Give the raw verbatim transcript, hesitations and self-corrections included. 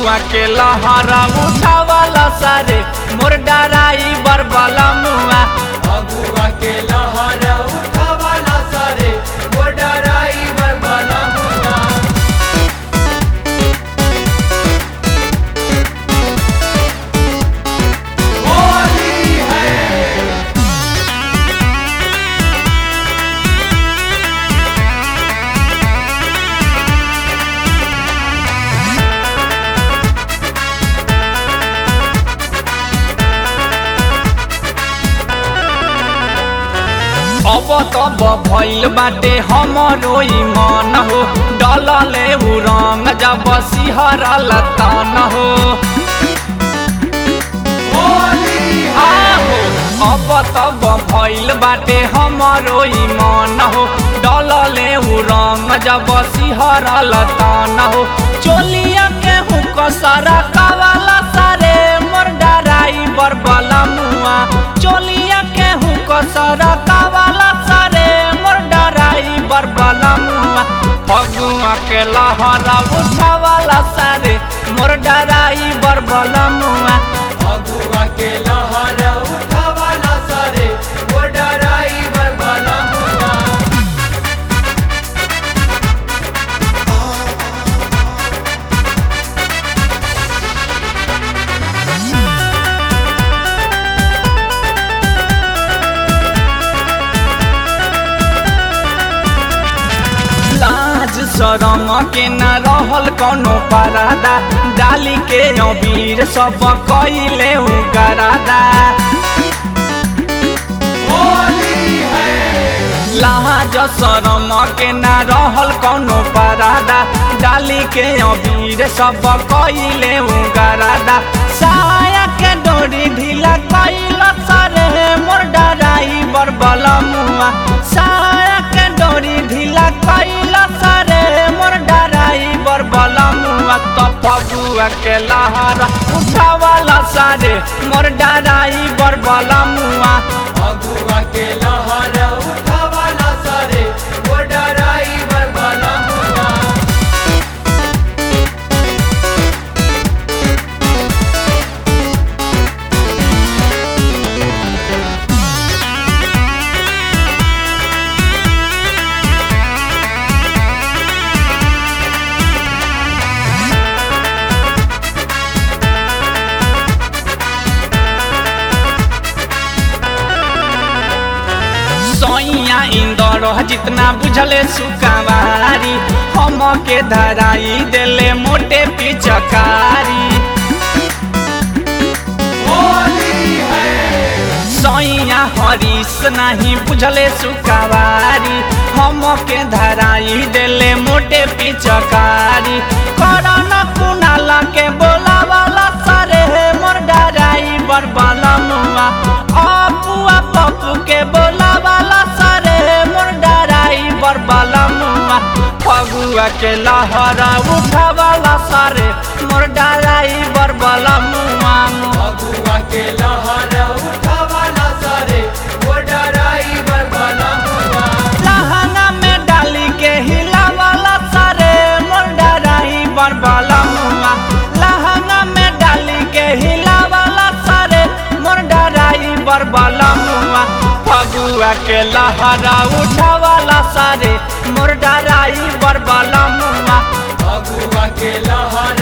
फगुआ के लहरा उठावाला सारे मोर डराई बरबला मुआ। फगुआ के लहरा उठावाला सारे मोर डराई बरबला मुआ। होली है अब तब भइल बाटे हमरो मन हो डलले उ रंग जब सिहरल तन हो। होली आहो अब तब भइल बाटे हमरो मन हो डलले उ रंग जब सिहरल तन हो। चोलिया के हुक सारा कावाला सारे मोर डराई बरबला मुआ। चोलिया के हुक सारा कावाला सारे मोर डराई बरबला मुआ। फगुआ के लहरा उठावाला सारे मोर डराई बरबला मुआ। फगुआ के लहरा उठावाला सारे मोर डराई बरबला मुआ। लाज शरम के न रहल कौनो परादा डाली के अबीर सब कइले उगरादा। होली है लाज शरम के न रहल कौनो परादा डाली के अबीर सब कइले उगरादा। साया के डोरी ढीला कइल सारे मोर डराई बरबला मुआ। साया के डोरी ढीला कइल सारे मोर डराई बरबला मुआ। तो फगुआ के लहरा उठावाला सारे मोर डराई बरबला मुआ। फगुआ के लहरा उठावाला सारे मोर डराई बरबला मुआ। सैया इंदर जितना बुझले सुकावारी हम के धराई देले मोटे पिचकारी। होली है सैया हरीश नहीं बुझले सुकावारी हम के धराई देले मोटे पिचकारी। करन कुनाला के बोलावाला सारे मोर डराई बरबला मुआ। अपुआ पप्पू के बोलावाला सारे मोर डराई बरबला मुआ। फगुआ के लहरा उठावाला सारे मोर डराई बरबला मुआ। फगुआ के लहरा उठावाला सारे मोर डराई बरबला मुआ। लहंगा में डाली के हिलावाला सारे मोर डराई बरबला मुआ। लहंगा में डाली के हिलावाला सारे मोर डराई बरबला मुआ। फगुआ के लहरा उठावाला सारे मोर डराई बरबला मुआ। फगुआ के लहरा